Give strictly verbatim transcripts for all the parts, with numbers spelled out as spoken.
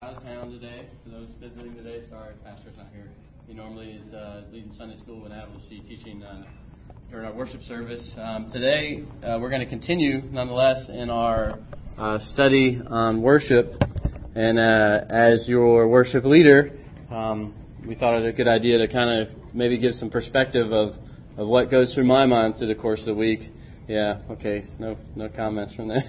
Out of town today. For those visiting today, sorry, Pastor's not here. He normally is uh, leading Sunday school when able to see teaching uh, during our worship service. Um, today, uh, we're going to continue, nonetheless, in our uh, study on worship. And uh, as your worship leader, um, we thought it a good idea to kind of maybe give some perspective of, of what goes through my mind through the course of the week. Yeah, okay, no no comments from there.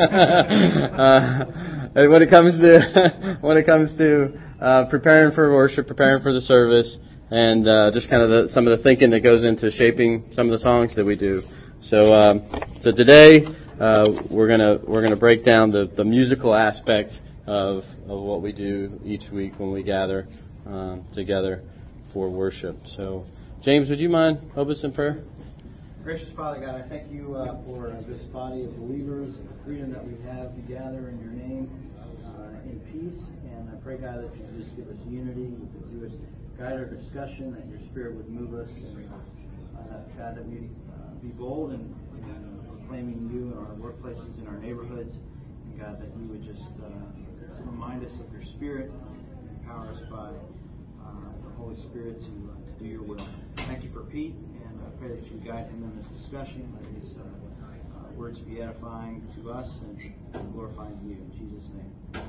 uh, when it comes to when it comes to uh, preparing for worship, preparing for the service, and uh, just kind of the, some of the thinking that goes into shaping some of the songs that we do. So um, so today uh, we're gonna we're gonna break down the, the musical aspect of of what we do each week when we gather um, together for worship. So James, would you mind open us in prayer? Gracious Father God, I thank you uh, for this body of believers and the freedom that we have to gather in your name uh, in peace. And I pray, God, that you just give us unity, that you would guide our discussion, that your Spirit would move us, and uh, God, that we uh, be bold in, in proclaiming you in our workplaces, in our neighborhoods, and God, that you would just uh, remind us of your Spirit and empower us by uh, the Holy Spirit to, uh, to do your will. Thank you for Pete. I pray that you guide him in this discussion. Let these uh, uh, words be edifying to us and glorifying to you. In Jesus' name.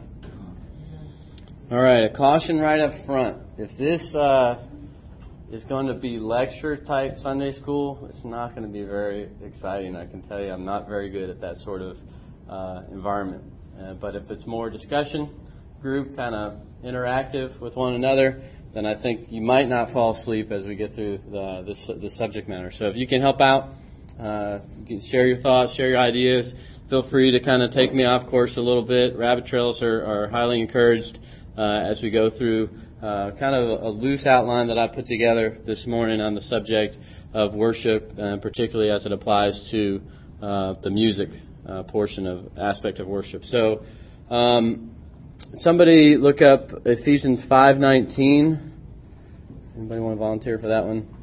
All right, a caution right up front. If this uh, is going to be lecture type Sunday school, it's not going to be very exciting. I can tell you I'm not very good at that sort of uh, environment. Uh, but if it's more discussion, group, kind of interactive with one another, then I think you might not fall asleep as we get through the, the, the subject matter. So if you can help out, uh, you can share your thoughts, share your ideas. Feel free to kind of take me off course a little bit. Rabbit trails are, are highly encouraged uh, as we go through uh, kind of a, a loose outline that I put together this morning on the subject of worship, uh, particularly as it applies to uh, the music uh, portion of aspect of worship. So. Um, Somebody look up Ephesians five nineteen. Anybody want to volunteer for that one?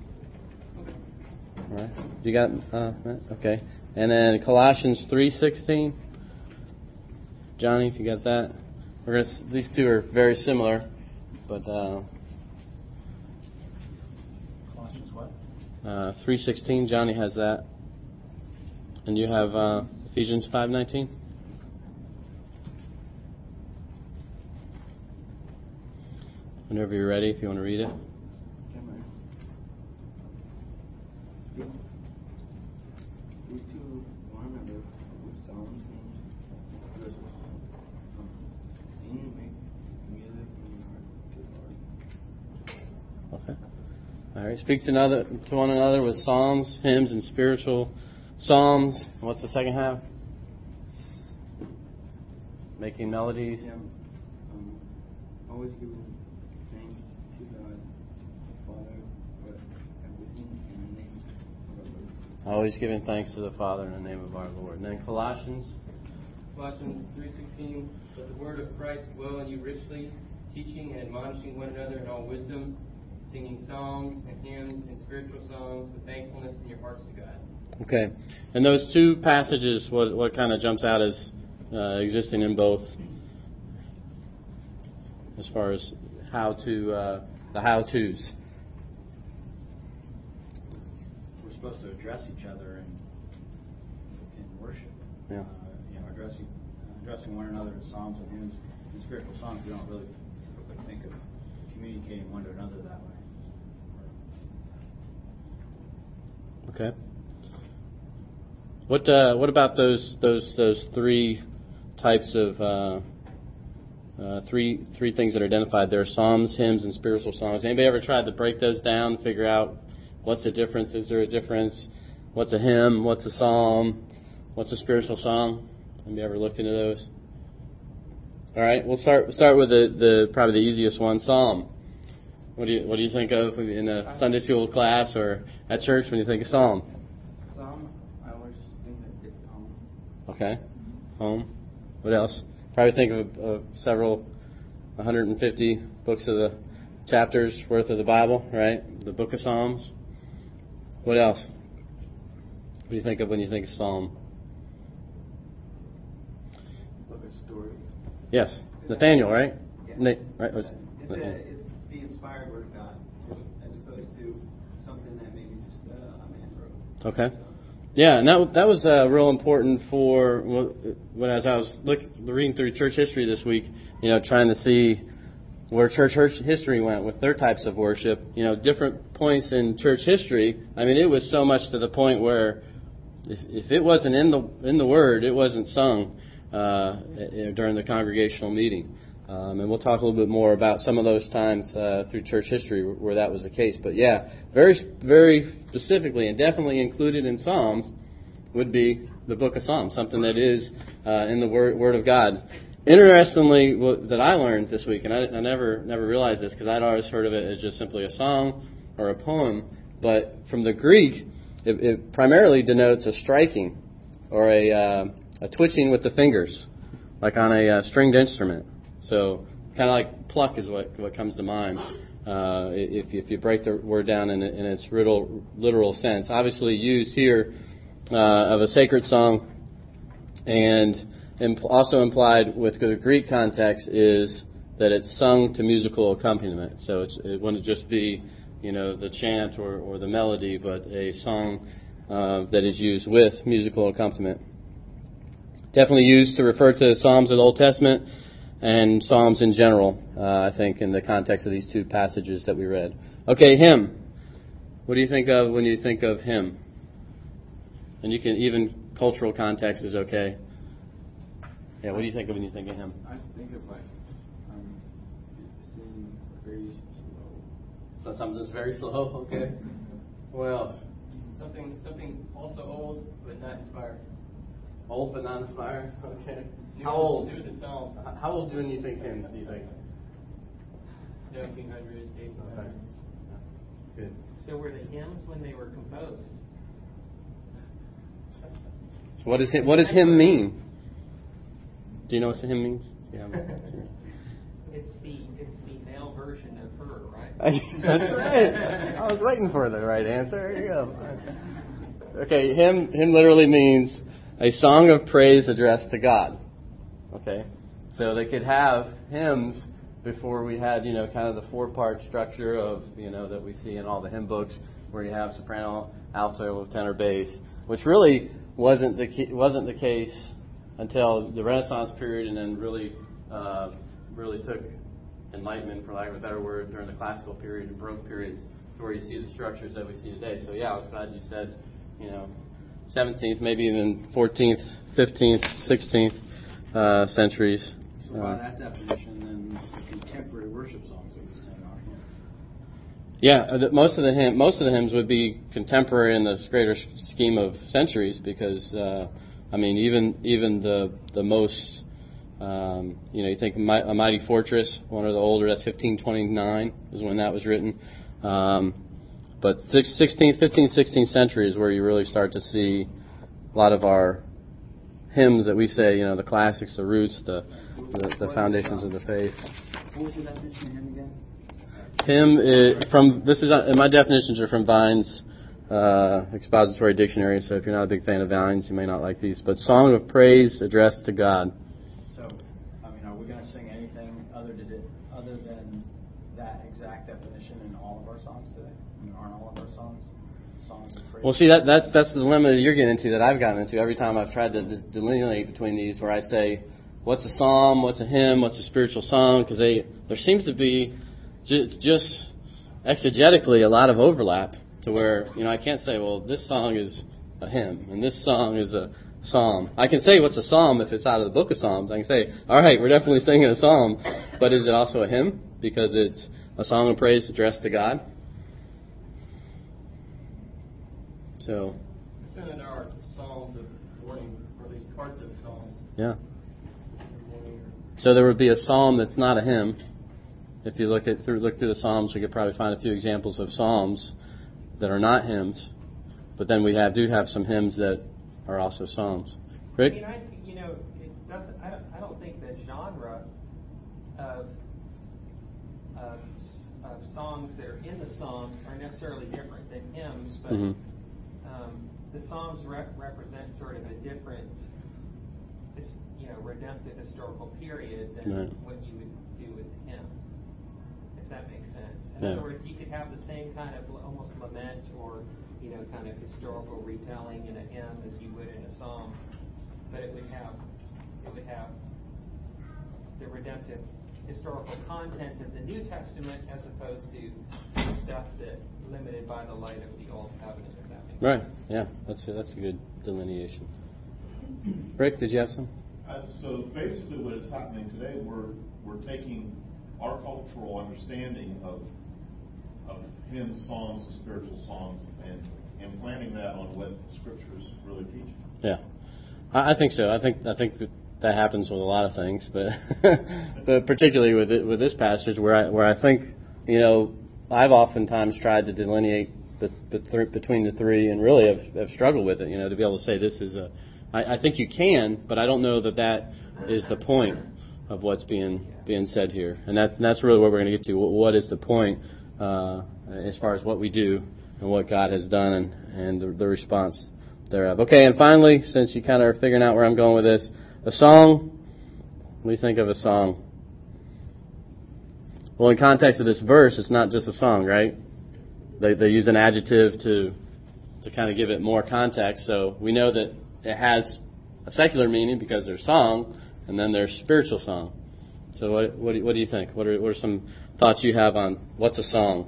All right. You got uh, okay. And then Colossians three sixteen. Johnny, if you got that. We're gonna. These two are very similar, but uh, Colossians what? Uh, three sixteen. Johnny has that, and you have uh, Ephesians five nineteen. Whenever you're ready, if you want to read it. Okay. All right. Speak to another to one another with psalms, hymns, and spiritual psalms. What's the second half? Making melodies. Yeah. Um, always give thanks to God, the Father, for everything in the name of our Lord. Always giving thanks to the Father in the name of our Lord. And then Colossians. Colossians three sixteen. Let the word of Christ dwell in you richly, teaching and admonishing one another in all wisdom, singing psalms and hymns and spiritual songs with thankfulness in your hearts to God. Okay. And those two passages, what what kind of jumps out as uh, existing in both, as far as how to uh, the how-tos? We're supposed to address each other in, in worship. Yeah. Uh, you know, addressing addressing one another in psalms and hymns and spiritual songs. We don't really typically think of communicating one to another that way. Okay. What uh, what about those those those three types of uh, uh, three three things that are identified there: psalms, hymns, and spiritual songs? Anybody ever tried to break those down, figure out what's the difference? Is there a difference? What's a hymn? What's a psalm? What's a spiritual song? Anybody ever looked into those? All right, we'll start we'll start with the, the probably the easiest one, psalm. What do you what do you think of in a Sunday school class or at church when you think of psalm? Psalm, I always think that it's home. Okay, home. What else? Probably think of, of several, one hundred fifty books of the chapters worth of the Bible, right? The Book of Psalms. What else? What do you think of when you think of psalm? Book of story. Yes, Nathaniel, right? Yeah. Nate, right? Was, It's, a, it's the inspired word of God, as opposed to something that maybe just uh, a man wrote. Okay. Yeah, and that that was uh, real important for when as I was look, reading through church history this week, you know, trying to see where church history went with their types of worship. You know, different points in church history. I mean, it was so much to the point where if, if it wasn't in the in the Word, it wasn't sung uh, during the congregational meeting. Um, and we'll talk a little bit more about some of those times uh, through church history where that was the case. But yeah, very, very specifically and definitely included in Psalms would be the book of Psalms, something that is uh, in the Word, Word of God. Interestingly, what, that I learned this week, and I, I never never realized this because I'd always heard of it as just simply a song or a poem, but from the Greek, it, it primarily denotes a striking or a, uh, a twitching with the fingers, like on a uh, stringed instrument. So kind of like pluck is what, what comes to mind uh, if, if you break the word down in, in its literal, literal sense. Obviously used here uh, of a sacred song, and imp- also implied with the Greek context is that it's sung to musical accompaniment. So it's, it wouldn't just be, you know, the chant or, or the melody, but a song uh, that is used with musical accompaniment. Definitely used to refer to Psalms of the Old Testament and Psalms in general, uh, I think, in the context of these two passages that we read. Okay, hymn. What do you think of when you think of hymn? And you can, even cultural context is okay. Yeah, what do you think of when you think of hymn? I think of like um, singing very slow. So something that's very slow, okay. Well, Something something also old but not inspired. old but not inspired, okay. New How old? New to the Psalms. How old when you think hymns, do you think? seventeen hundreds, eighteen hundreds. Good. So were the hymns when they were composed? So what does hymn, what does hymn mean? Do you know what the hymn means? Yeah. It's the it's the male version of her, right? That's right. I was waiting for the right answer. There you go. Okay, hymn hymn literally means a song of praise addressed to God. Okay, so they could have hymns before we had, you know, kind of the four-part structure of, you know, that we see in all the hymn books, where you have soprano, alto, tenor, bass, which really wasn't the key, wasn't the case until the Renaissance period, and then really uh, really took enlightenment, for lack of a better word, during the classical period and Baroque periods, to where you see the structures that we see today. So yeah, I was glad you said, you know, seventeenth, maybe even fourteenth, fifteenth, sixteenth uh, centuries. So by that definition, then the contemporary worship songs that we sing are hymns. Yeah, most of the hymn, most of the hymns would be contemporary in the greater scheme of centuries, because uh, I mean, even even the the most, um, you know, you think A Mighty Fortress, one of the older, that's fifteen twenty-nine is when that was written. Um, but sixteenth, fifteenth, sixteenth century is where you really start to see a lot of our hymns that we say, you know, the classics, the roots, the the, the foundations of the faith. What was the definition of hymn again? Hymn is from this is uh, my definitions are from Vine's uh, expository dictionary. So if you're not a big fan of Vine's, you may not like these. But song of praise addressed to God. So, I mean, are we going to sing anything other than it, other than that exact definition in all of our songs today? I mean, aren't all of our songs songs of praise? Well, see, that that's that's the dilemma that you're getting into, that I've gotten into every time I've tried to dis- delineate between these, where I say, what's a psalm, what's a hymn, what's a spiritual song? Because they there seems to be ju- just exegetically a lot of overlap, to where, you know, I can't say, well, this song is a hymn and this song is a psalm. I can say what's a psalm if it's out of the book of Psalms. I can say, all right, we're definitely singing a psalm, but is it also a hymn because it's a song of praise addressed to God? So, Certainly there are psalms of warning, or at least parts of psalms. yeah. of warning. So there would be a psalm that's not a hymn. If you look at through look through the Psalms, we could probably find a few examples of psalms that are not hymns. But then we have do have some hymns that are also psalms. Rick? I mean, I, you know, it doesn't. I don't, I don't think the genre of, of of songs that are in the Psalms are necessarily different than hymns, but Mm-hmm. um, the Psalms rep- represent sort of a different, you know, redemptive historical period than Right. what you would do do with the hymn, if that makes sense. In Yeah. other words, you could have the same kind of almost lament or, you know, kind of historical retelling in a hymn as you would in a psalm, but it would have it would have the redemptive historical content of the New Testament as opposed to stuff that limited by the light of the Old Covenant, if that makes Right. sense. Yeah. That's a, that's a good delineation. Rick, did you have some? Uh, so basically, what is happening today, we're we're taking our cultural understanding of of hymns, songs, and spiritual songs, and implanting that on what Scriptures really teach. Yeah, I, I think so. I think I think that, that happens with a lot of things, but but particularly with it, with this passage, where I where I think, you know, I've oftentimes tried to delineate the, the th- between the three, and really have, have struggled with it. You know, to be able to say this is a. I, I think you can, but I don't know that that is the point of what's being being said here, and that's and that's really what we're going to get to. What, what is the point uh, as far as what we do and what God has done, and, and the, the response thereof. Okay, and finally, since you kind of are figuring out where I'm going with this, a song. What do you think of a song? Well, in context of this verse, it's not just a song, right? They they use an adjective to to kind of give it more context. So we know that it has a secular meaning because there's song, and then there's spiritual song. So what what do, what do you think? What are what are some thoughts you have on what's a song?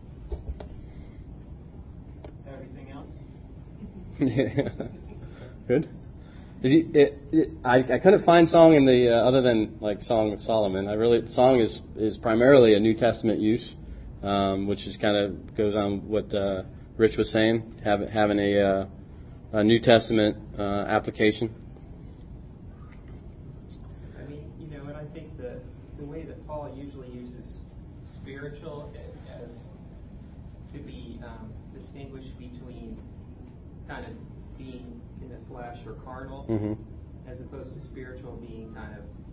Everything else? Good. Did you, it, it, I, I couldn't find song in the uh, other than like Song of Solomon. I really song is, is primarily a New Testament use, um, which is kind of goes on what uh, Rich was saying, have, having a, uh, a New Testament uh, application. I mean, you know, and I think the the way that Paul usually uses spiritual as to be um, distinguished between kind of being in the flesh or carnal, Mm-hmm. as opposed to spiritual being kind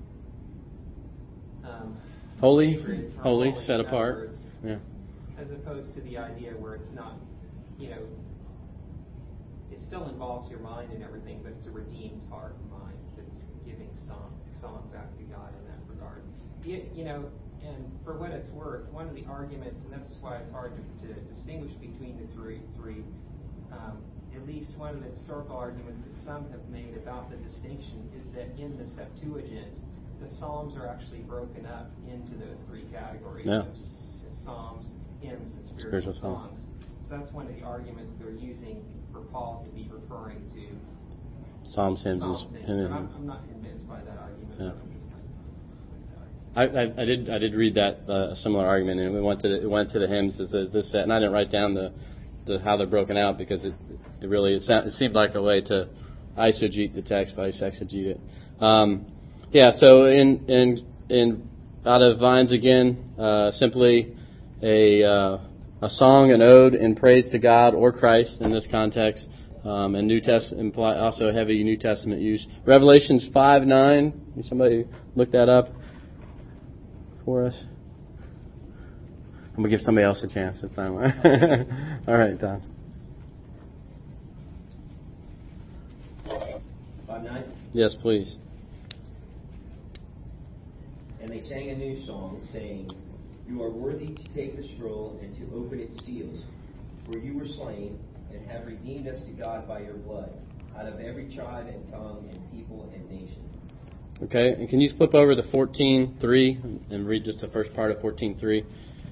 of um, Holy, sacred or holy, holy, set in other apart. words, Yeah. as opposed to the idea where it's not, you know, it still involves your mind and everything, but it's a redeemed heart and mind that's giving song song back to God in that regard. You, you know, and for what it's worth, one of the arguments, and that's why it's hard to, to distinguish between the three, three um, at least one of the historical arguments that some have made about the distinction is that in the Septuagint, the Psalms are actually broken up into those three categories Yeah. of s- Psalms, hymns, and spiritual, Spiritual song. songs. So that's one of the arguments they're using for Paul to be referring to Psalms, hymns, Psalms. and, And and, I'm, I'm not convinced by that argument. Yeah. But I'm just I, I, I did I did read that uh, a similar argument, and we went to the, it went to the hymns as a, this set, and I didn't write down the, the how they're broken out because it it really it, sound, it seemed like a way to eisegete the text, but exegete it. Um, yeah, so in in in out of Vines again, uh, simply a uh, a song, an ode in praise to God or Christ in this context, um, and New Testament imply also heavy New Testament use. Revelations five nine. Somebody look that up for us. I'm gonna give somebody else a chance this time. All right, Don. Five nine. Yes, please. And they sang a new song, saying, "You are worthy to take the scroll and to open its seals, for you were slain and have redeemed us to God by your blood, out of every tribe and tongue and people and nation." Okay, and can you flip over to fourteen three and read just the first part of fourteen three?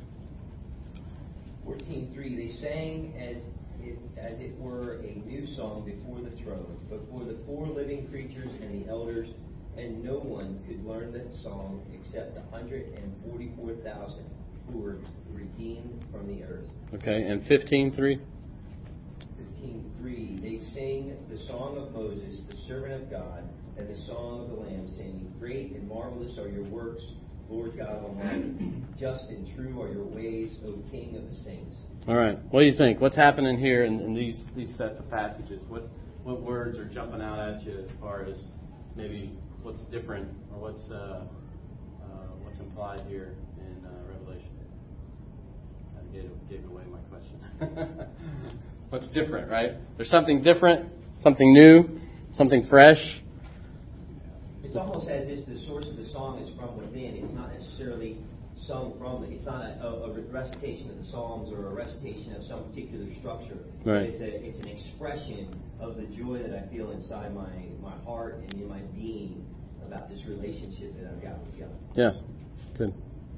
fourteen three. They sang as it, as it were a new song before the throne, before the four living creatures and the elders, and no one could learn that song except the one hundred forty-four thousand who were redeemed from the earth. Okay, and fifteen three. fifteen three. They sing the song of Moses, the servant of God, and the song of the Lamb, saying, "Great and marvelous are your works, Lord God Almighty. Just and true are your ways, O King of the saints." All right, what do you think? What's happening here in, in these these sets of passages? What what words are jumping out at you as far as maybe what's different or what's uh, uh, what's implied here in uh, Revelation? I gave, gave away my question. What's different, right? There's something different, something new, something fresh. It's almost as if the source of the song is from within. It's not necessarily necessarily sung from it. It's not a, a, a recitation of the Psalms or a recitation of some particular structure. Right. It's a it's an expression of the joy that I feel inside my, my heart and in my being about this relationship that I've got with God. Yes. Good.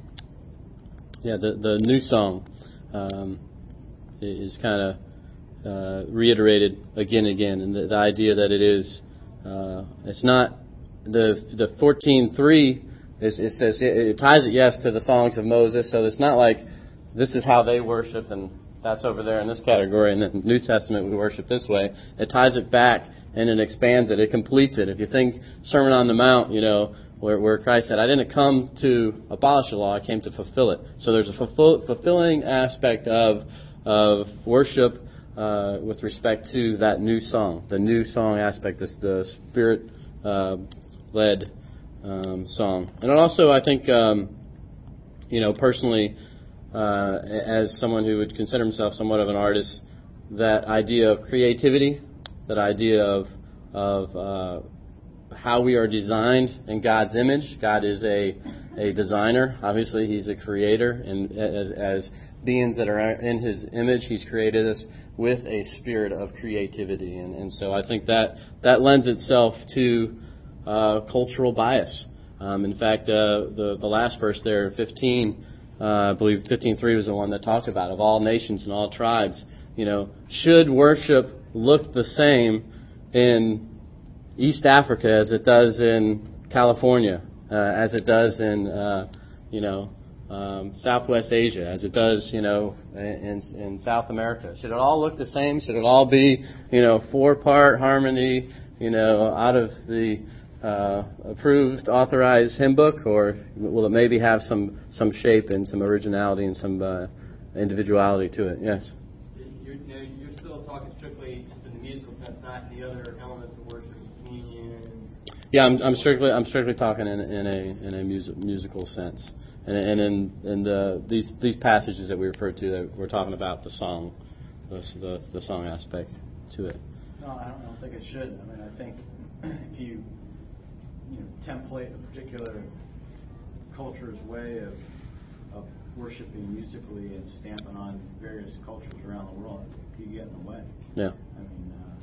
Yeah, the the new song um, is kind of uh, reiterated again and again, and the, the idea that it is uh, it's not the the fourteen three. It, it says it, it ties it yes to the songs of Moses, so it's not like this is how they worship and that's over there in this category, and then New Testament we worship this way. It ties it back and it expands it. It completes it. If you think Sermon on the Mount, you know, where, where Christ said, I didn't come to abolish the law, I came to fulfill it. So there's a fulfill, fulfilling aspect of of worship uh, with respect to that new song, the new song aspect, this the Spirit-led uh, um, song. And also, I think, um, you know, personally, uh, as someone who would consider himself somewhat of an artist, that idea of creativity, that idea of of uh, how we are designed in God's image. God is a a designer. Obviously, He's a creator, and as as beings that are in His image, He's created us with a spirit of creativity, and, and so I think that that lends itself to uh, cultural bias. Um, in fact, uh, the the last verse there, fifteen, uh, I believe fifteen three was the one that talked about of all nations and all tribes. You know, should worship look the same in East Africa as it does in California, uh, as it does in uh, you know um, Southwest Asia, as it does you know in, in South America? Should it all look the same? Should it all be you know four part harmony? You know, out of the uh, approved, authorized hymn book, or will it maybe have some some shape and some originality and some uh, individuality to it? Yes. You're, you know, you're still talking strictly just in the musical sense, not the other elements of worship, communion. Yeah, I'm, I'm strictly I'm strictly talking in, in a in a music, musical sense, and, and in in the these these passages that we referred to that we're talking about the song, the the, the song aspect to it. No, I don't, I don't think it should. I mean, I think if you you know template a particular culture's way of of worshiping musically and stamping on various cultures around the world, you get in the way. Yeah. I mean, uh,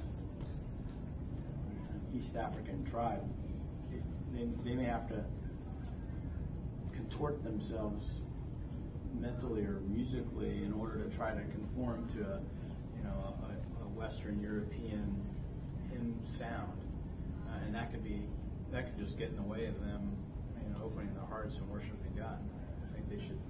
an East African tribe, it, they, they may have to contort themselves mentally or musically in order to try to conform to a, you know, a, a Western European hymn sound, uh, and that could be that could just get in the way of them, you know, opening their hearts and worshiping God. I think they should.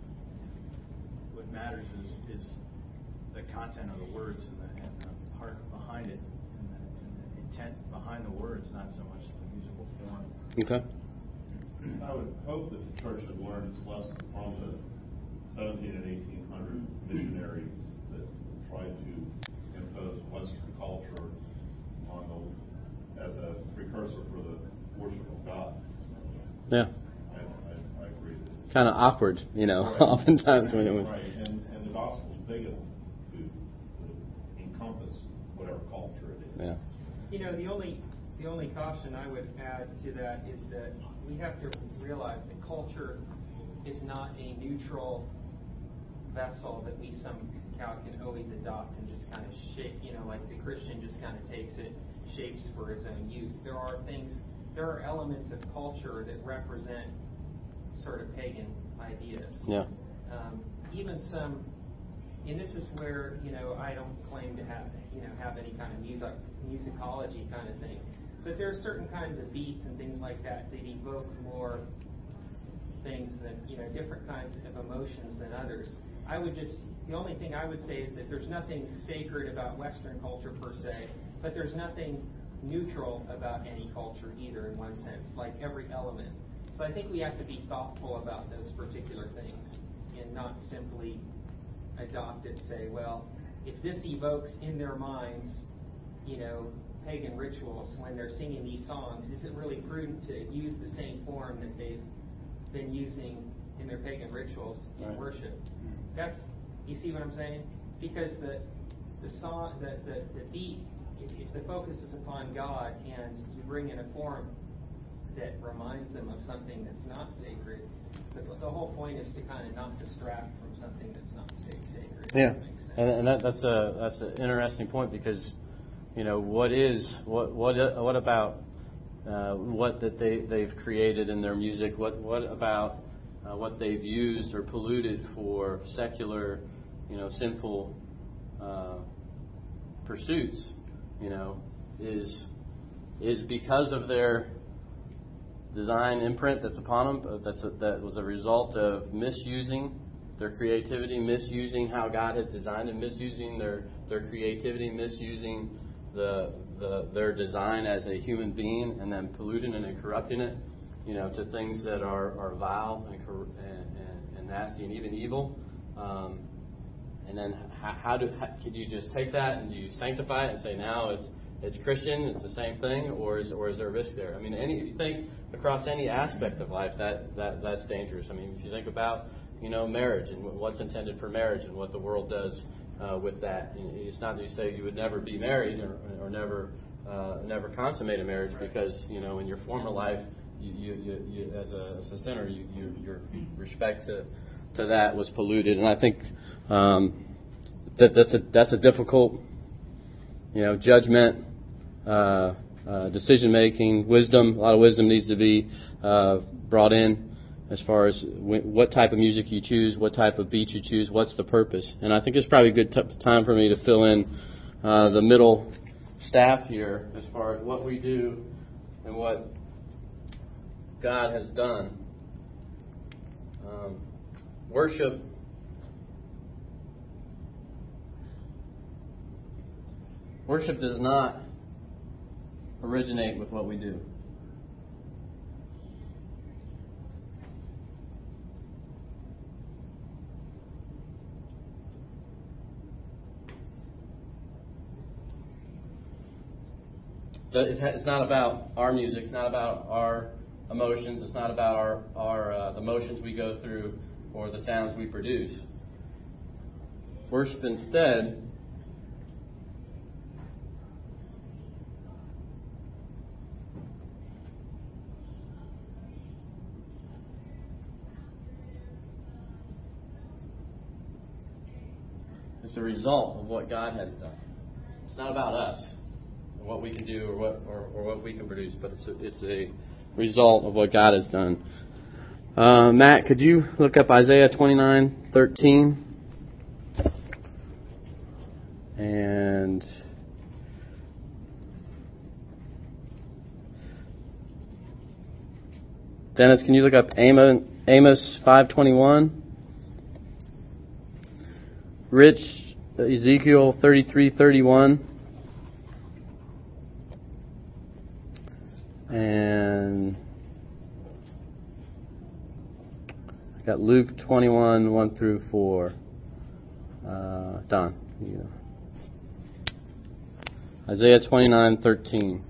What matters is, is the content of the words and the, and the heart behind it, and the, and the intent behind the words, not so much the musical form. Okay. I would hope that the church had learned its lesson from the seventeen and eighteen hundred missionaries that tried to impose Western culture on the as a precursor for the worship of God. So, Yeah. I, I, I agree. That Kind of awkward, you know, right. oftentimes when it was. Right, and, and the gospel's big enough to, to encompass whatever culture it is. Yeah. You know, the only the only caution I would add to that is that we have to realize that culture is not a neutral vessel that we somehow can always adopt and just kind of shape, you know, like the Christian just kind of takes it, shapes for its own use. There are things, there are elements of culture that represent sort of pagan ideas. Yeah. Um, even some, and this is where, you know, I don't claim to have, you know, have any kind of music, musicology kind of thing. But there are certain kinds of beats and things like that that evoke more things than, you know, different kinds of emotions than others. I would just, the only thing I would say is that there's nothing sacred about Western culture per se, but there's nothing neutral about any culture either in one sense, like every element. So I think we have to be thoughtful about those particular things and not simply adopt it, say, well, if this evokes in their minds, you know, pagan rituals when they're singing these songs, is it really prudent to use the same form that they've been using in their pagan rituals in Right. worship? That's, you see what I'm saying? Because the the song, the, the, the beat, if, if the focus is upon God and you bring in a form that reminds them of something that's not sacred, But the whole point is to kind of not distract from something that's not state sacred. if Yeah, that makes sense. and, and that, that's a that's an interesting point because, you know, what is what what what about uh, what that they they've created in their music? What what about uh, what they've used or polluted for secular, you know, sinful uh, pursuits? You know, is is because of their design imprint that's upon them. That's a, that was a result of misusing their creativity, misusing how God has designed it, misusing their, their creativity, misusing the, the their design as a human being, and then polluting it and corrupting it, you know, to things that are, are vile and, and, and, and nasty and even evil. Um, and then how, how do how, could you just take that and do you sanctify it and say now it's it's Christian, it's the same thing, or is or is there a risk there? I mean, any if you think across any aspect of life, that, that that's dangerous. I mean, if you think about, you know, marriage and what's intended for marriage and what the world does uh, with that. It's not that you say you would never be married or, or never uh, never consummate a marriage because, you know, in your former life, you, you, you, you as, a, as a sinner, you, you, your respect to to that was polluted. And I think um, that that's a that's a difficult, you know, judgment, uh, uh, decision making, wisdom. A lot of wisdom needs to be uh, brought in. As far as what type of music you choose, what type of beat you choose, what's the purpose. And I think it's probably a good t- time for me to fill in uh, the middle staff here as far as what we do and what God has done. Um, worship worship does not originate with what we do. It's not about our music. It's not about our emotions. It's not about our, our uh, the motions we go through or the sounds we produce. Worship instead is the result of what God has done. It's not about us. What we can do or what or, or what we can produce, but it's a, it's a result of what God has done. Uh, Matt, could you look up Isaiah twenty-nine thirteen? And Dennis, can you look up Amos, Amos five twenty-one? Rich, Ezekiel thirty-three thirty-one. And I got Luke twenty-one, one through four. Uh, Don. You. Isaiah twenty-nine thirteen.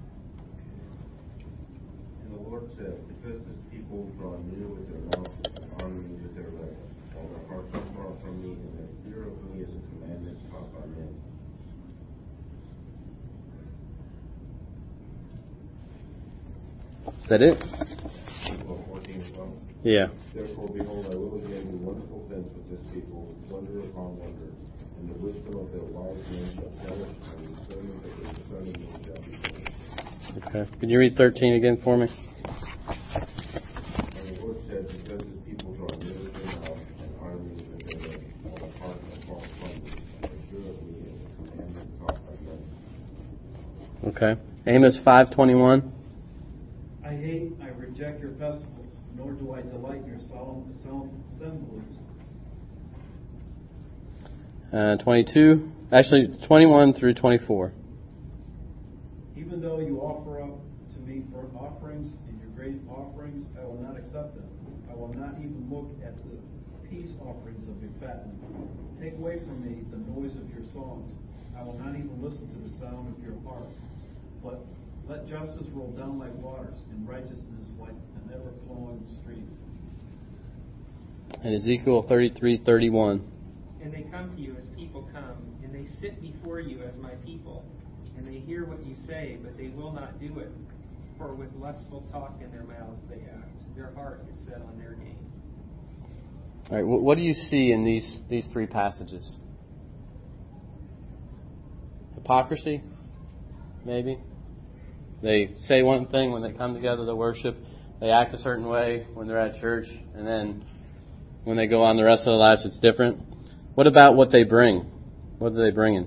And the Lord said, because this people draw near with their mouth and honor me with their lips, while their hearts are far from me, and their fear of me is a commandment taught by men. Is that it? fourteen as well. Yeah. Therefore, behold, I will again do wonderful things with this people, wonder upon wonder, and the wisdom of their wise men shall perish, and the discernment of their discerning men shall be finished. Okay. Can you read thirteen again for me? And the Lord said, because this people draw near with their mouth and honor me with their lips, while their hearts are far from me, and their fear of me is a commandment taught by men. Okay. Amos five twenty-one. I hate, I reject your festivals, nor do I delight in your solemn, solemn assemblies. Uh, twenty-two. Actually, twenty-one through twenty-four. Even though you offer up to me burnt offerings and your great offerings, I will not accept them. I will not even look at the peace offerings of your fattenings. Take away from me the noise of your songs. I will not even listen to the sound of your harp. But let justice roll down like waters, and righteousness like an ever-flowing stream. And Ezekiel thirty-three thirty-one. And they come to you as people come, and they sit before you as my people, and they hear what you say, but they will not do it. For with lustful talk in their mouths they act. Their heart is set on their gain. All right, what do you see in these, these three passages? Hypocrisy, maybe. They say one thing when they come together to worship. They act a certain way when they're at church. And then when they go on the rest of their lives, it's different. What about what they bring? What are they bringing?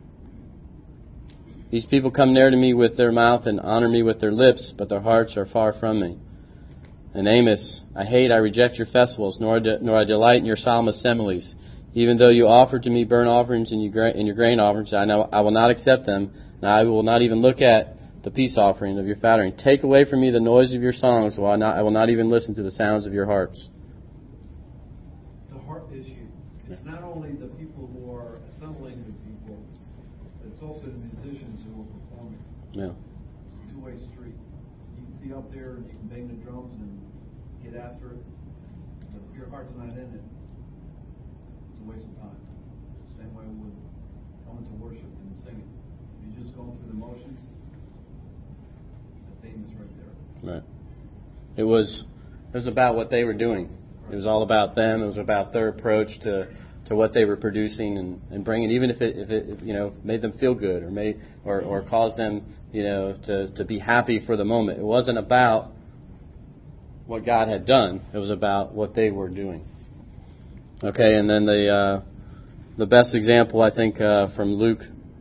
These people come near to me with their mouth and honor me with their lips, but their hearts are far from me. And Amos, I hate, I reject your festivals, nor, de, nor I delight in your solemn assemblies. Even though you offer to me burnt offerings and, you, and your grain offerings, I, know, I will not accept them, and I will not even look at the peace offering of your flattering. Take away from me the noise of your songs, while I, not, I will not even listen to the sounds of your harps. It's a heart issue. It's not only the people who are assembling the people, but it's also the musicians who are performing. Yeah. It's a two-way street. You can be up there and you can bang the drums and get after it, but if your heart's not in it, it's a waste of time. Same way with coming to worship and singing. If you're just going through the motions, that's Amos right there. Right. It was it was about what they were doing. It was all about them. It was about their approach to, to what they were producing and, and bringing, even if it if it if, you know made them feel good or made or, or caused them you know to, to be happy for the moment. It wasn't about what God had done. It was about what they were doing. Okay, and then the uh, the best example I think uh, from Luke.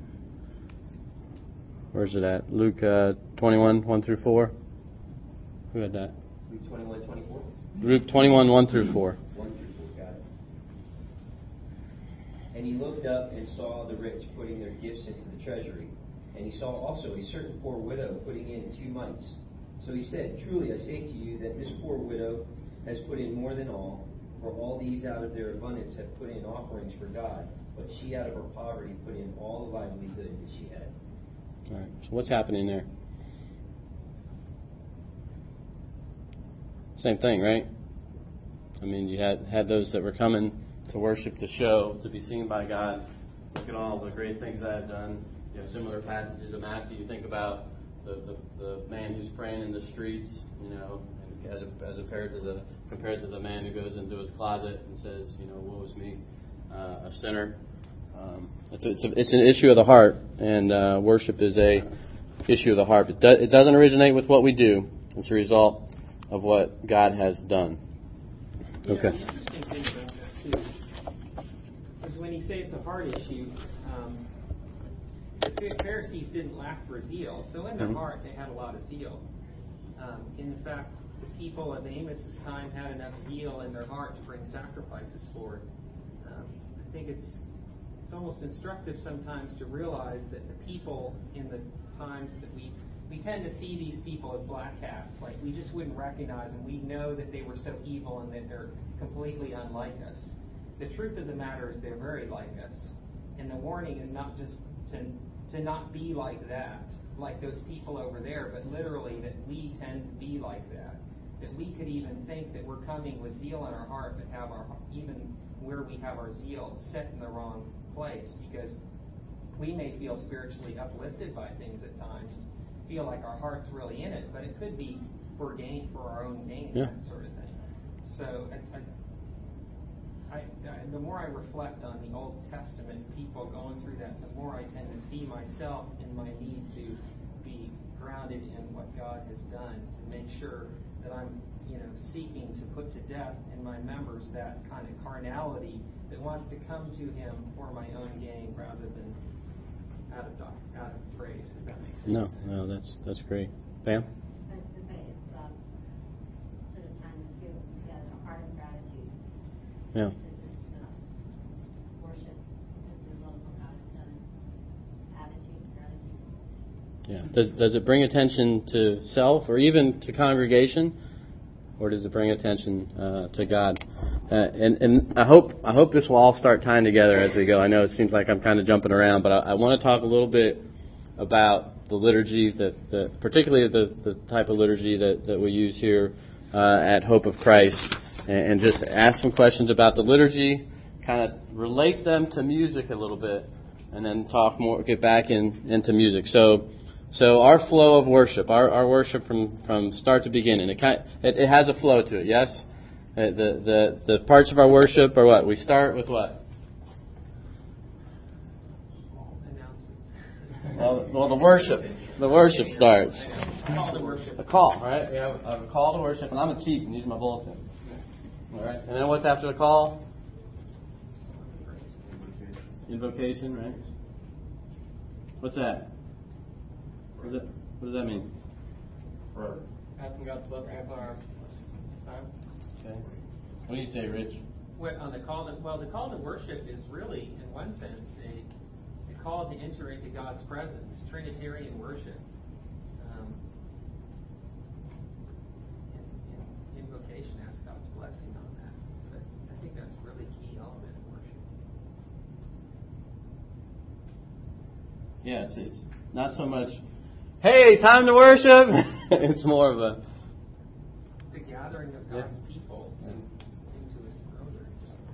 Where's it at? Luke uh, twenty-one, one through four. Who had that? Luke twenty-one, twenty-four. Luke twenty-one, one through four. one through four, got it. And he looked up and saw the rich putting their gifts into the treasury. And he saw also a certain poor widow putting in two mites. So he said, truly I say to you that this poor widow has put in more than all, for all these out of their abundance have put in offerings for God, but she out of her poverty put in all the livelihood that she had. All right. So what's happening there? Same thing, right? I mean, you had had those that were coming to worship the show, to be seen by God. Look at all the great things I have done. You know, similar passages of Matthew. You think about the, the, the man who's praying in the streets, you know, as a, as compared to the compared to the man who goes into his closet and says, you know, woe is me, uh, a sinner. Um, it's, a, it's, a, it's an issue of the heart, and uh, worship is a issue of the heart. It, do, it doesn't originate with what we do. It's a result of what God has done. Okay. Yeah, the interesting thing about that, too, is when you say it's a heart issue, um, the Pharisees didn't lack for zeal. So in their mm-hmm. heart, they had a lot of zeal. Um, in fact, the people of Amos' time had enough zeal in their heart to bring sacrifices forward. Um, I think it's it's almost instructive sometimes to realize that the people in the times that we we tend to see these people as black hats. Like, we just wouldn't recognize them. We know that they were so evil and that they're completely unlike us. The truth of the matter is they're very like us. And the warning is not just to to not be like that, like those people over there, but literally that we tend to be like that. That we could even think that we're coming with zeal in our heart, but have our, even where we have our zeal set in the wrong place, because we may feel spiritually uplifted by things at times, feel like our heart's really in it, but it could be for gain, for our own gain, yeah. that sort of thing. So I, I, I, the more I reflect on the Old Testament people going through that, the more I tend to see myself in my need to be grounded in what God has done, to make sure that I'm, you know, seeking to put to death in my members that kind of carnality that wants to come to Him for my own gain rather than out of out of praise. If that makes sense. No, no, that's that's great. Pam? I was to say it's um, sort of time to get a heart of gratitude. Yeah. This is uh, worship as a result of what God has done. Attitude, gratitude. Yeah. Does does it bring attention to self or even to congregation, or does it bring attention uh, to God? Uh, and and I hope I hope this will all start tying together as we go. I know it seems like I'm kind of jumping around, but I, I want to talk a little bit about the liturgy, that the, particularly the, the type of liturgy that, that we use here uh, at Hope of Christ, and, and just ask some questions about the liturgy, kind of relate them to music a little bit, and then talk more, get back in into music. So. So our flow of worship, our, our worship from, from start to beginning, it, kind, it it has a flow to it, yes? Uh, the, the, the parts of our worship are what? We start with what? Announcements. Well, well, the worship. The worship starts. Call to worship. A call, right? We have, I have a call to worship, and I'm a cheat and use my bulletin. All right. And then what's after the call? Invocation, right? What's that? What does that, what does that mean? Prayer. Asking God's blessing upon our time. Okay. What do you say, Rich? Well, on the call to, well, the call to worship is really, in one sense, a, a call to enter into God's presence, Trinitarian worship. Um, in, in invocation, ask God's blessing on that. But I think that's a really key element of worship. Yeah, it's, it's not so much, hey, time to worship. It's more of a... It's a gathering of God's Yeah. people Yeah. into His throne room.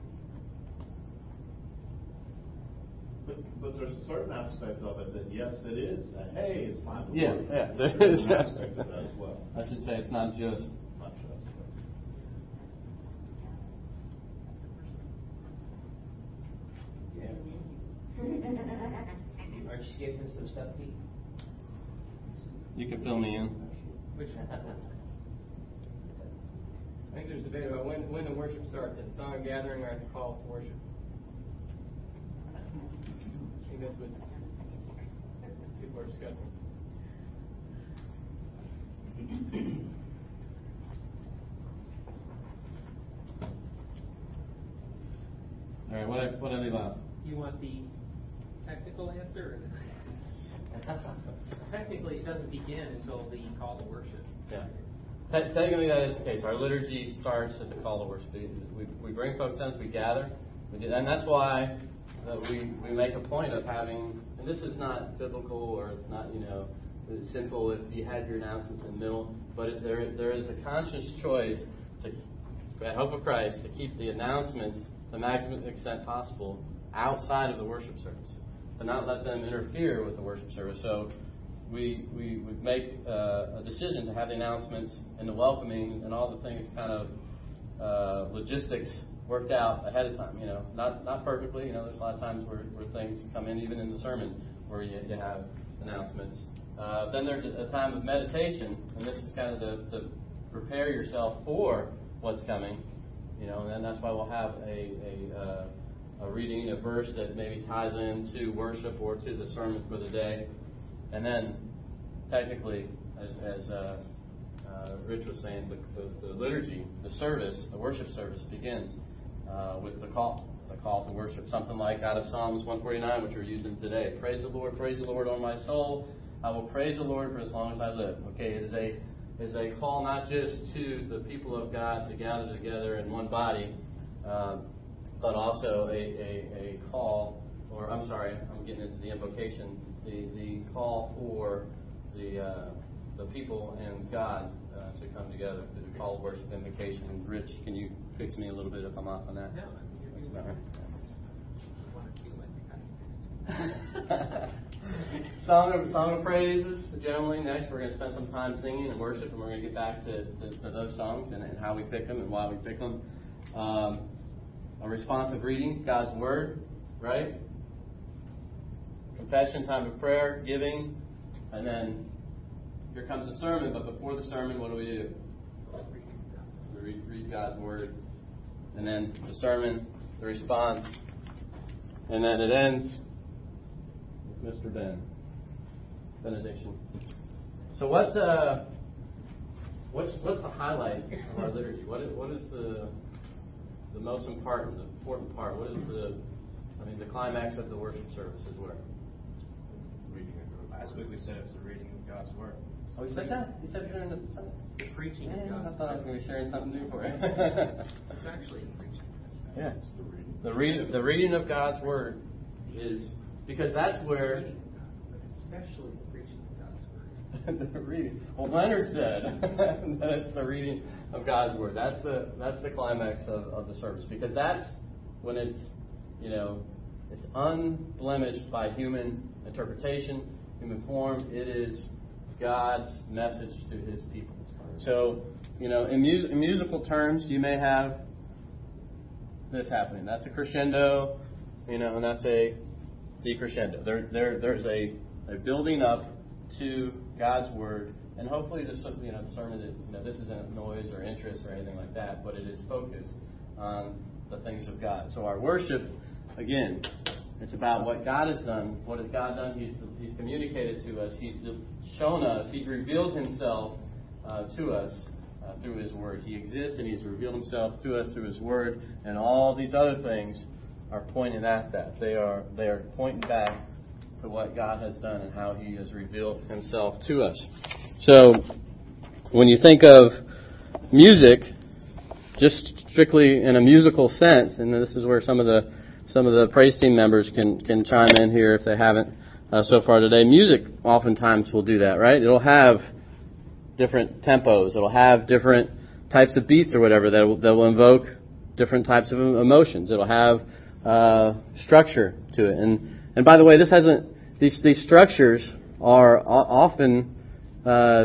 But, but there's a certain aspect of it that, yes, it is. Uh, hey, it's time to Yeah, work. yeah. There's an aspect of that as well. I should say it's not just... Not just. Aren't you skipping some stuff, Pete? You can fill me in. Which I think there's debate about when, when the worship starts, at the song of gathering or at the call to worship. I think that's what people are discussing. All right, what I, what I leave out? you want the technical answer? Technically, it doesn't begin until the call to worship. Yeah. Te- Technically, that is the case. Our liturgy starts at the call to worship. We, we, we bring folks in, we gather, we do, and that's why uh, we we make a point of having. And this is not biblical, or it's not you know it's simple if you had your announcements in the middle. But it, there there is a conscious choice to, at Hope of Christ, to keep the announcements to the maximum extent possible outside of the worship service, to not let them interfere with the worship service. So we we would make uh, a decision to have the announcements and the welcoming and all the things kind of uh, logistics worked out ahead of time. You know, not not perfectly. You know, there's a lot of times where, where things come in, even in the sermon, where you, you have announcements. Uh, then there's a, a time of meditation, and this is kind of to, to prepare yourself for what's coming. You know, and then that's why we'll have a a, uh, a reading, a verse that maybe ties into worship or to the sermon for the day. And then, technically, as, as uh, uh, Rich was saying, the, the, the liturgy, the service, the worship service begins uh, with the call, the call to worship. Something like out of Psalms one forty-nine, which we're using today. Praise the Lord, praise the Lord, O my soul. I will praise the Lord for as long as I live. Okay, it is a is a call not just to the people of God to gather together in one body, uh, but also a, a, a call, or I'm sorry, I'm getting into the invocation. The, the call for the uh, the people and God uh, to come together to the call of worship invocation. And Rich, can you fix me a little bit if I'm off on that? No, I mean, you're That's doing about one or two, I think I fixed. Song of Song of Praises. Generally, next we're going to spend some time singing and worship, and we're going to get back to, to, to those songs and, and how we pick them and why we pick them. Um, a responsive reading, God's Word, right? Confession, time of prayer, giving, and then here comes the sermon. But before the sermon, what do we do? We read, read God's Word, and then the sermon, the response, and then it ends with Mister Ben, benediction. So what? Uh, what's what's the highlight of our liturgy? What is, what is the the most important, the important part? What is the I mean, the climax of the worship service is where? Last week we said it was the reading of God's Word. Oh, you said that? You said you're in the Sunday? The preaching Yeah, of I God's thought I was Word. going to be sharing something new for you. It's actually preaching. Yeah. The reading, the reading of God's Word is, because that's where... But especially the preaching of God's Word. the reading. Well, Leonard said that it's the reading of God's Word. That's the that's the climax of, of the service, because that's when it's, you know, it's unblemished by human interpretation, human form. It is God's message to His people. So you know, in, mus- in musical terms, you may have this happening. That's a crescendo, you know, and that's a decrescendo. There, there, there's a, a building up to God's Word, and hopefully this, you know, the sermon, is, you know, this isn't noise or interest or anything like that, but it is focused on the things of God. So our worship, again, it's about what God has done. What has God done? He's He's communicated to us. He's shown us. He's revealed Himself uh, to us uh, through His Word. He exists, and He's revealed Himself to us through His Word. And all these other things are pointing at that. They are they are pointing back to what God has done and how He has revealed Himself to us. So, when you think of music, just strictly in a musical sense, and this is where some of the some of the praise team members can can chime in here if they haven't uh, so far today. Music oftentimes will do that, right? It'll have different tempos. It'll have different types of beats or whatever that will, that will invoke different types of emotions. It'll have uh, structure to it. And and by the way, this hasn't these these structures are often uh,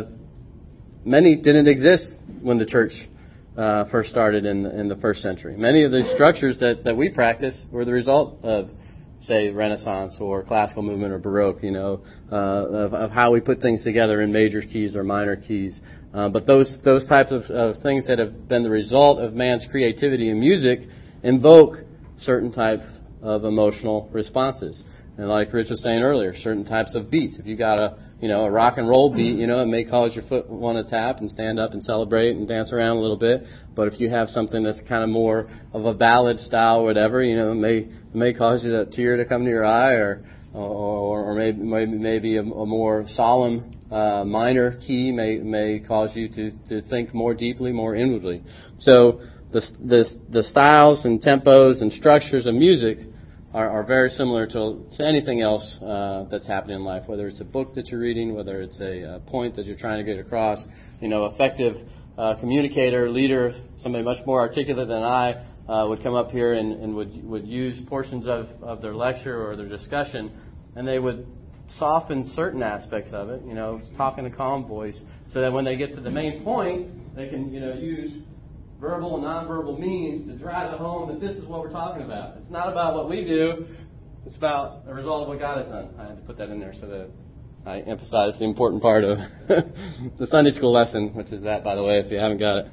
many didn't exist when the church Uh, first started in the, in the first century. Many of the structures that, that we practice were the result of, say, Renaissance or classical movement or Baroque, you know, uh, of, of how we put things together in major keys or minor keys. Uh, but those those types of, of things that have been the result of man's creativity in music invoke certain type of emotional responses. And like Rich was saying earlier, certain types of beats. If you got a, you know, a rock and roll beat, you know, it may cause your foot want to tap and stand up and celebrate and dance around a little bit. But if you have something that's kind of more of a ballad style or whatever, you know, it may it may cause you a tear to come to your eye, or or, or maybe maybe maybe a, a more solemn uh, minor key may may cause you to, to think more deeply, more inwardly. So the the the styles and tempos and structures of music Are, are very similar to, to anything else uh, that's happening in life, whether it's a book that you're reading, whether it's a, a point that you're trying to get across. You know, effective uh, communicator, leader, somebody much more articulate than I uh, would come up here and, and would would use portions of, of their lecture or their discussion, and they would soften certain aspects of it, you know, talk in a calm voice, so that when they get to the main point, they can, you know, use verbal and nonverbal means to drive it home that this is what we're talking about. It's not about what we do. It's about the result of what God has done. I had to put that in there so that I emphasize the important part of the Sunday school lesson, which is that, by the way, if you haven't got it.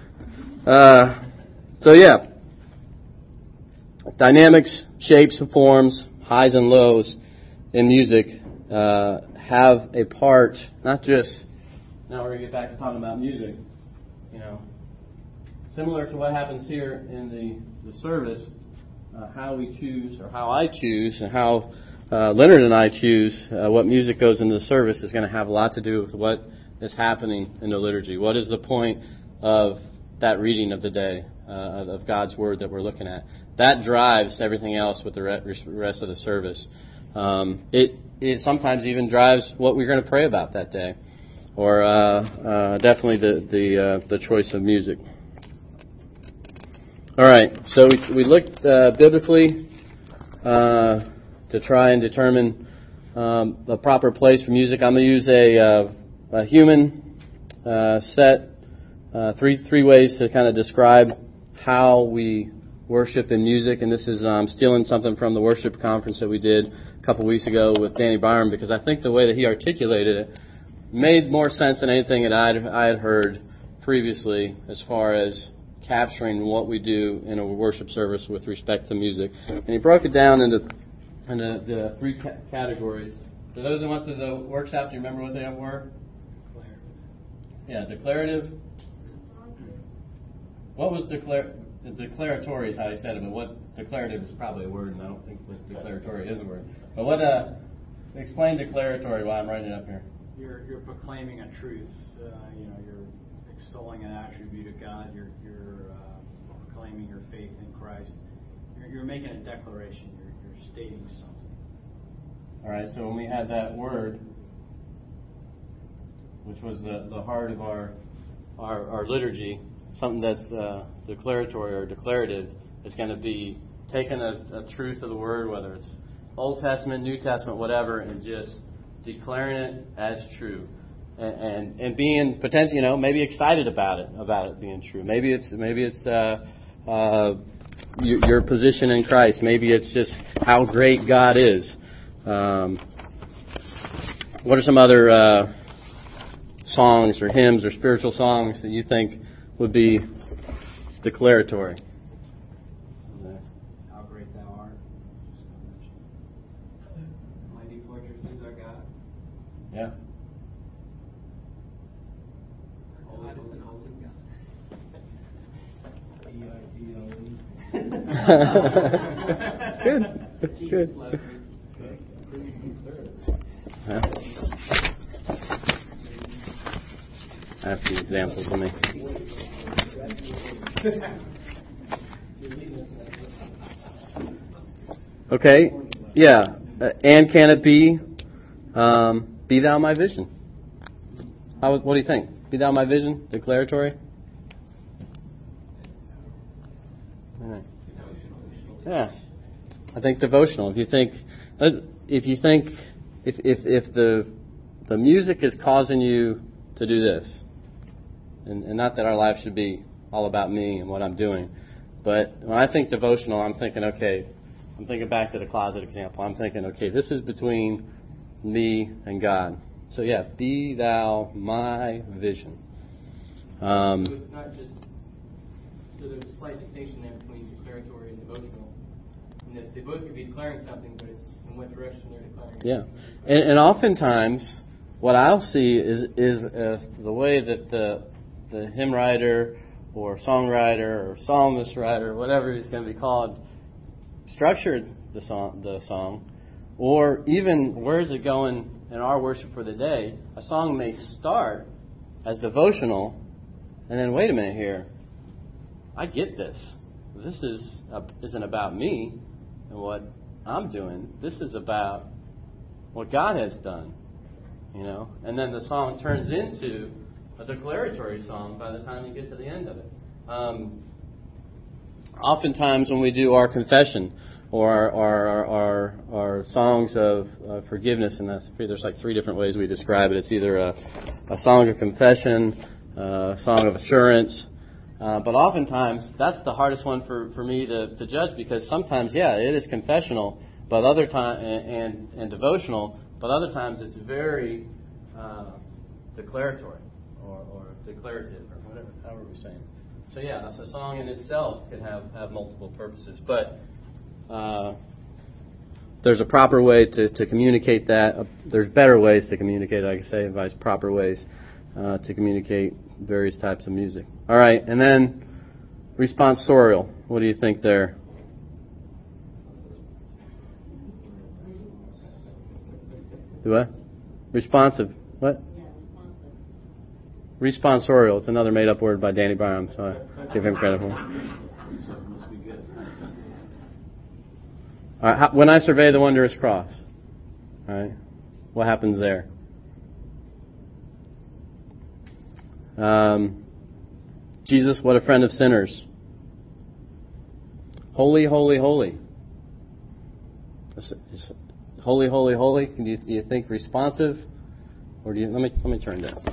Uh, so, yeah. Dynamics, shapes, and forms, highs and lows in music uh, have a part, not just, now we're going to get back to talking about music, you know, similar to what happens here in the, the service, uh, how we choose, or how I choose, and how uh, Leonard and I choose uh, what music goes into the service is going to have a lot to do with what is happening in the liturgy. What is the point of that reading of the day, uh, of God's Word that we're looking at? That drives everything else with the rest of the service. Um, it, it sometimes even drives what we're going to pray about that day, or uh, uh, definitely the the, uh, the choice of music. All right, so we, we looked uh, biblically uh, to try and determine um, a proper place for music. I'm going to use a, uh, a human uh, set, uh, three three ways to kind of describe how we worship in music. And this is um, stealing something from the worship conference that we did a couple weeks ago with Danny Byram, because I think the way that he articulated it made more sense than anything that I'd, I had heard previously as far as capturing what we do in a worship service with respect to music. And he broke it down into, into the three ca- categories. For those who went to the workshop, do you remember what they were? Declarative. Yeah, declarative. What was declar- declaratory is how he said it, but what declarative is probably a word, and I don't think that declaratory is a word. But what, uh, explain declaratory while I'm writing it up here. You're, you're proclaiming a truth, uh, you know, you're extolling an attribute of God, you're, you're uh, proclaiming your faith in Christ. You're, you're making a declaration, you're, you're stating something. All right, so when we had that word, which was the, the heart of our, our our liturgy, something that's uh, declaratory or declarative is going to be taking a, a truth of the word, whether it's Old Testament, New Testament, whatever, and just declaring it as true. and and, and being potentially, you know, maybe excited about it, about it being true. Maybe it's maybe it's uh, uh, your, your position in Christ. Maybe it's just how great God is. Um, what are some other uh, songs or hymns or spiritual songs that you think would be declaratory? How great thou art. Mighty fortress is our God. Yeah. God is an awesome God. Good. Jesus Good. loves me. Huh? I have some examples of me. Okay. Yeah. Uh, and can it be, um, be thou my vision? How, what do you think? Be thou my vision? Declaratory? Yeah. I think devotional. If you think, if you think, if if if the the music is causing you to do this, and, and not that our life should be all about me and what I'm doing, but when I think devotional, I'm thinking, okay, I'm thinking back to the closet example. I'm thinking, okay, this is between me and God. So yeah, be thou my vision. Um, so it's not just, so there's a slight distinction there between declaratory and devotional. And that they both could be declaring something, but it's in what direction they're declaring it. Yeah. And, and oftentimes, what I'll see is is uh, the way that the the hymn writer or songwriter or psalmist writer, whatever he's going to be called, structured the song, the song, or even where is it going in our worship for the day. A song may start as devotional, and then wait a minute here. I get this. This is uh, isn't about me and what I'm doing. This is about what God has done, you know. And then the song turns into a declaratory song by the time you get to the end of it. Um, oftentimes when we do our confession or our our, our, our, our songs of uh, forgiveness, and that's, there's like three different ways we describe it. It's either a, a song of confession, uh, a song of assurance. Uh, but oftentimes, that's the hardest one for, for me to, to judge, because sometimes, yeah, it is confessional, but other time and, and, and devotional, but other times it's very uh, declaratory or, or declarative or whatever, however we're saying. So yeah, so a song in itself can have, have multiple purposes, but uh, there's a proper way to, to communicate that. Uh, there's better ways to communicate it, I can say, advise proper ways uh, to communicate various types of music. All right, and then responsorial. What do you think there? Do what? Responsive. What? Responsorial. It's another made-up word by Danny Byram, so I give him credit for it. All right, how, when I survey the wondrous cross, all right, what happens there? Um, Jesus, what a friend of sinners. Holy, holy, holy. Is, is holy, holy, holy. Do you, do you think responsive, or do you? Let me let me turn down.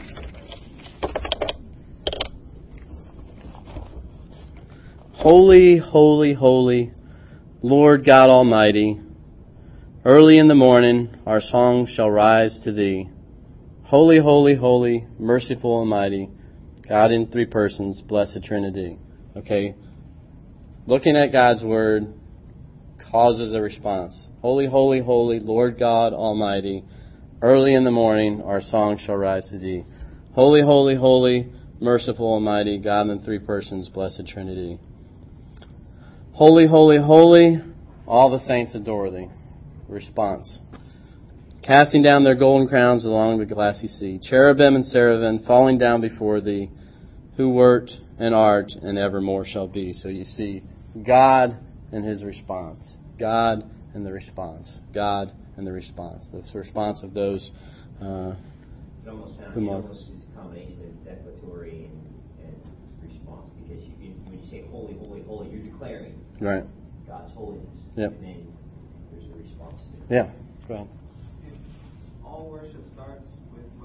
Holy, holy, holy, Lord God Almighty. Early in the morning, our song shall rise to Thee. Holy, holy, holy, merciful and mighty, God in three persons, blessed Trinity. Okay, looking at God's Word causes a response. Holy, holy, holy, Lord God Almighty, early in the morning our song shall rise to Thee. Holy, holy, holy, merciful and mighty, God in three persons, blessed Trinity. Holy, holy, holy, all the saints adore Thee. Response. Casting down their golden crowns along the glassy sea, cherubim and seraphim falling down before Thee, who wert and art and evermore shall be. So you see God and His response. God and the response. God and the response. The response of those uh, It almost sounds, whom it are, almost is a combination of declaratory and, and response, because you, you, when you say holy, holy, holy, you're declaring right. God's holiness. Yep. And then there's a response to it. Yeah. Go ahead. All worship starts with what God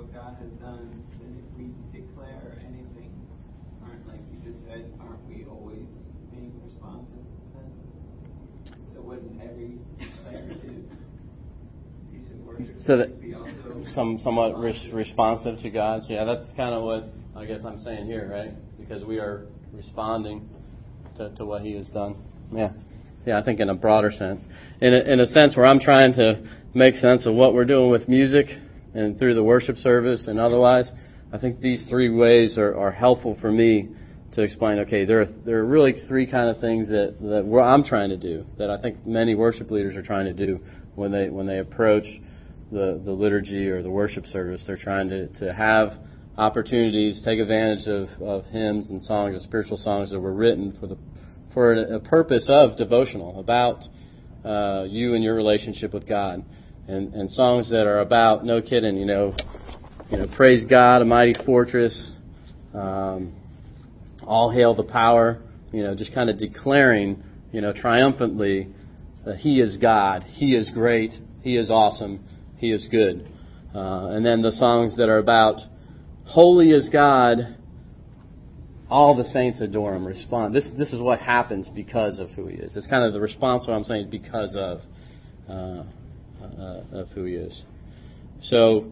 has done, then if we declare anything, aren't, like you just said, aren't we always being responsive then? So wouldn't every declarative piece of worship So that be also some somewhat res- responsive to God's? Yeah, that's kind of what I guess I'm saying here, right? Because we are responding to, to what He has done. Yeah. Yeah, I think in a broader sense. In a, in a sense where I'm trying to make sense of what we're doing with music and through the worship service and otherwise, I think these three ways are, are helpful for me to explain, okay, there are, there are really three kind of things that, that we're, I'm trying to do, that I think many worship leaders are trying to do when they when they approach the, the liturgy or the worship service. They're trying to, to have opportunities, take advantage of, of hymns and songs and spiritual songs that were written for the for a, a purpose of devotional, about uh, you and your relationship with God. And, and songs that are about, no kidding, you know, you know, praise God, a mighty fortress, um, all hail the power, you know, just kind of declaring, you know, triumphantly that He is God, He is great, He is awesome, He is good. Uh, and then the songs that are about, holy is God, all the saints adore Him, respond. This this is what happens because of who He is. It's kind of the response, what I'm saying, because of uh, uh, of who He is. So,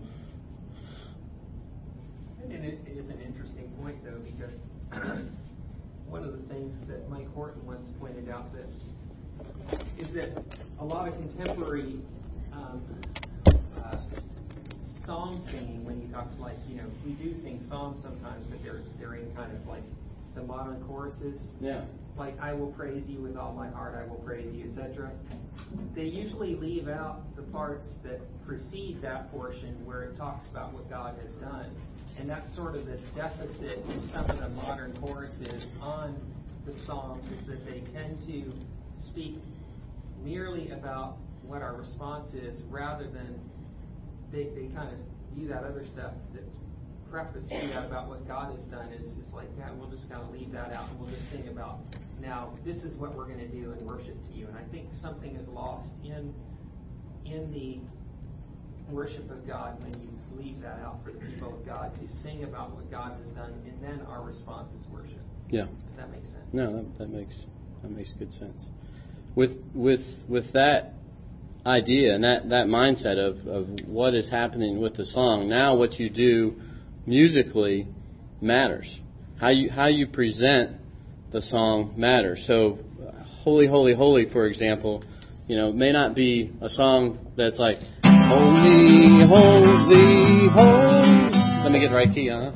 And it is an interesting point, though, because one of the things that Mike Horton once pointed out that is that a lot of contemporary um, uh, song singing, when you talk like, you know, we do sing songs sometimes, but they're they're in kind of like the modern choruses. yeah. Like, I will praise you with all my heart, I will praise you, et cetera. They usually leave out the parts that precede that portion where it talks about what God has done. And that's sort of the deficit in some of the modern choruses on the songs, is that they tend to speak merely about what our response is, rather than they, they kind of view that other stuff that's prefaced to that about what God has done is, is like, yeah, we'll just kind of leave that out and we'll just sing about, now, this is what we're going to do in worship to you. And I think something is lost in in the worship of God when you leave that out for the people of God to sing about what God has done, and then our response is worship. Yeah. If that makes sense. No, that, that makes that makes good sense. With with with that idea and that, that mindset of, of what is happening with the song, now what you do musically matters. How you how you present the song matters. So, Holy, Holy, Holy, for example, you know, may not be a song that's like, Holy, Holy, Holy. Let me get the right key, huh?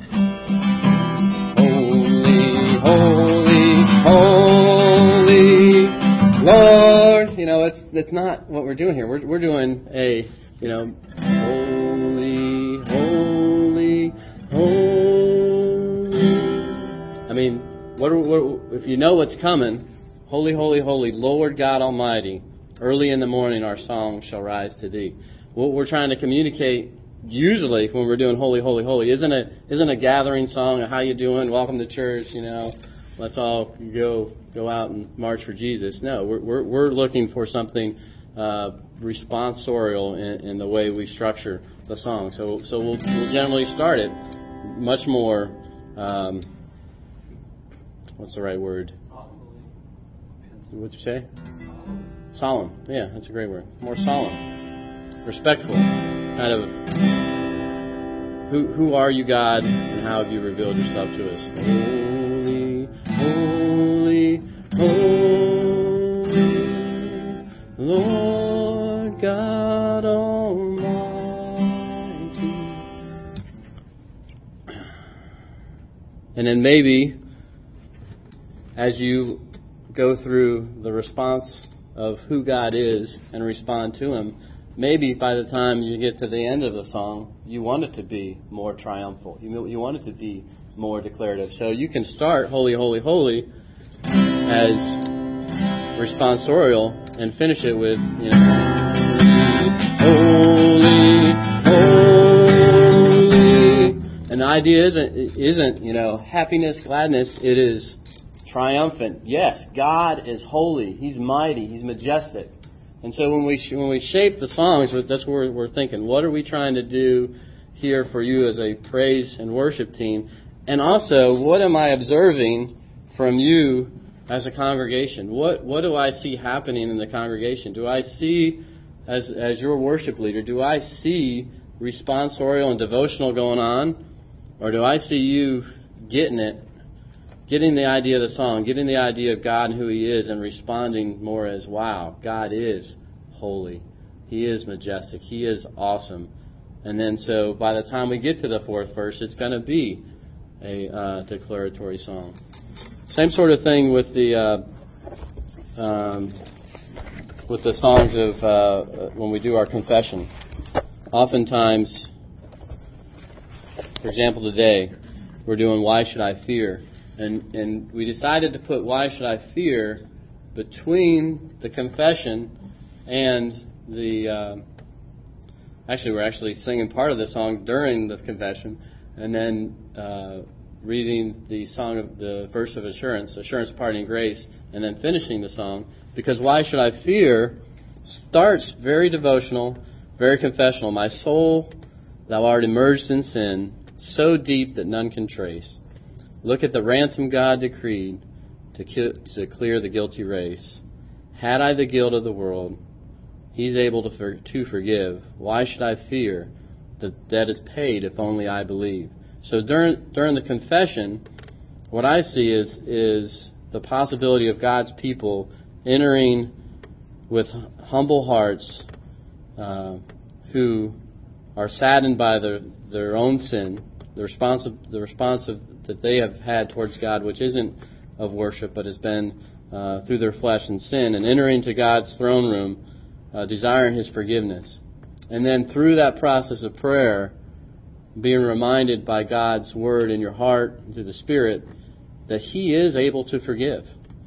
Holy, Holy, Holy, Lord. You know, it's that's not what we're doing here. We're we're doing a, you know, Holy, Holy, Holy. I mean, what, what if you know what's coming? Holy, holy, holy, Lord God Almighty. Early in the morning our song shall rise to Thee. What we're trying to communicate usually when we're doing holy, holy, holy isn't a isn't a gathering song of how you doing, welcome to church, you know, let's all go go out and march for Jesus. No, we're we're, we're looking for something uh, responsorial in, in the way we structure the song. So so we'll, we'll generally start it much more. Um, what's the right word? What'd you say? Solemn. Yeah, that's a great word. More solemn. Respectful. Kind of, who who are you, God, and how have you revealed yourself to us? Holy, holy, holy, Lord God Almighty. And then maybe, as you go through the response of who God is and respond to Him, maybe by the time you get to the end of the song, you want it to be more triumphal. You you want it to be more declarative. So you can start Holy, Holy, Holy as responsorial and finish it with, you know, Holy, Holy. And the idea isn't isn't you know happiness, gladness. It is triumphant. Yes, God is holy. He's mighty. He's majestic. And so when we when we shape the songs, that's what we're, we're thinking. What are we trying to do here for you as a praise and worship team? And also, what am I observing from you as a congregation? What what do I see happening in the congregation? Do I see, as as your worship leader, do I see responsorial and devotional going on? Or do I see you getting it, getting the idea of the song, getting the idea of God and who He is, and responding more as, wow, God is holy. He is majestic. He is awesome. And then so by the time we get to the fourth verse, it's going to be a uh, declaratory song. Same sort of thing with the uh, um, with the songs of uh, when we do our confession. Oftentimes, for example, today we're doing "Why Should I Fear," and and we decided to put "Why Should I Fear" between the confession and the. Uh, actually, we're actually singing part of the song during the confession, and then. Uh, reading the song of the verse of assurance, assurance, parting, grace, and then finishing the song, because why should I fear starts very devotional, very confessional. My soul, thou art immersed in sin, so deep that none can trace. Look at the ransom God decreed to, ki- to clear the guilty race. Had I the guilt of the world, He's able to, for- to forgive. Why should I fear? The debt is paid if only I believe. So during during the confession, what I see is is the possibility of God's people entering with humble hearts, uh, who are saddened by their their own sin, the responsive the responsive that they have had towards God, which isn't of worship, but has been uh, through their flesh and sin, and entering to God's throne room, uh, desiring His forgiveness, and then through that process of prayer, being reminded by God's Word in your heart, through the Spirit, that He is able to forgive.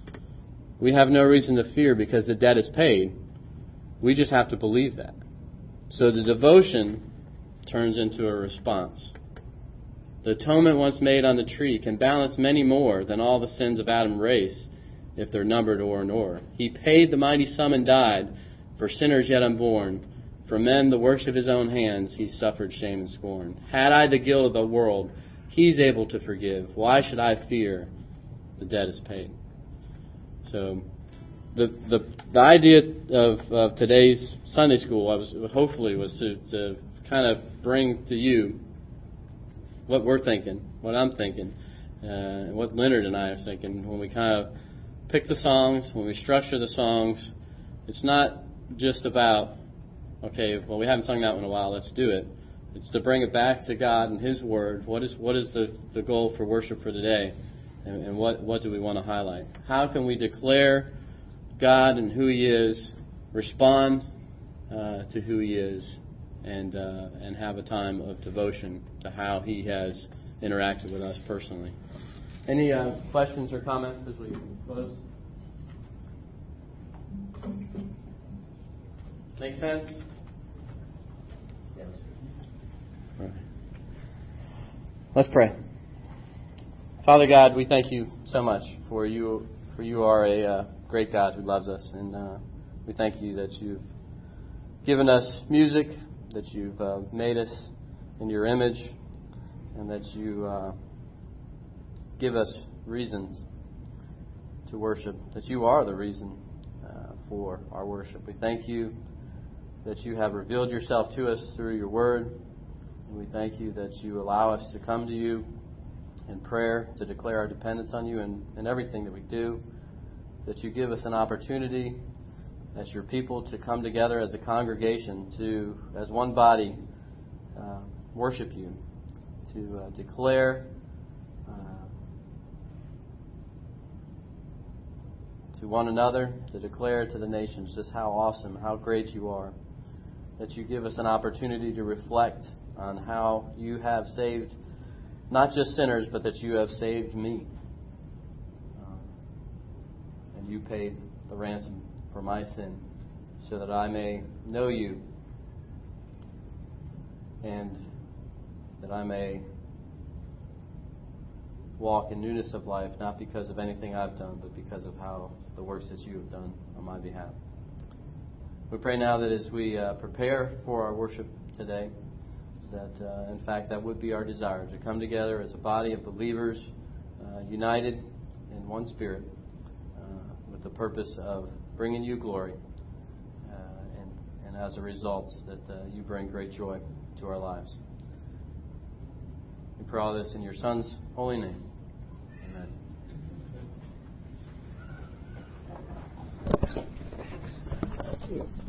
We have no reason to fear because the debt is paid. We just have to believe that. So the devotion turns into a response. The atonement once made on the tree can balance many more than all the sins of Adam's race, if they're numbered o'er and o'er. He paid the mighty sum and died for sinners yet unborn. For men, the works of His own hands, He suffered shame and scorn. Had I the guilt of the world, He's able to forgive. Why should I fear? The debt is paid. So, the the, the idea of, of today's Sunday school, I was hopefully, was to, to kind of bring to you what we're thinking, what I'm thinking, uh, and what Leonard and I are thinking when we kind of pick the songs, when we structure the songs. It's not just about, okay, well, we haven't sung that one in a while, let's do it. It's to bring it back to God and His Word. What is what is the, the goal for worship for today? And, and what, what do we want to highlight? How can we declare God and who He is, respond uh, to who He is, and uh, and have a time of devotion to how He has interacted with us personally? Any uh, questions or comments as we close? Make sense? Yes. All right. Let's pray. Father God, we thank You so much for You. For You are a uh, great God who loves us, and uh, we thank You that You've given us music, that You've uh, made us in Your image, and that You uh, give us reasons to worship. That You are the reason uh, for our worship. We thank You that You have revealed Yourself to us through Your Word. And we thank You that You allow us to come to You in prayer, to declare our dependence on You in, in everything that we do. That You give us an opportunity as Your people to come together as a congregation, to, as one body, uh, worship You, to uh, declare uh, to one another, to declare to the nations just how awesome, how great You are. That You give us an opportunity to reflect on how You have saved not just sinners, but that You have saved me. Um, and You paid the ransom for my sin so that I may know You and that I may walk in newness of life, not because of anything I've done, but because of how the works that You have done on my behalf. We pray now that as we uh, prepare for our worship today, that, uh, in fact, that would be our desire, to come together as a body of believers, uh, united in one spirit, uh, with the purpose of bringing you glory, uh, and, and as a result, that uh, you bring great joy to our lives. We pray all this in your Son's holy name. Amen.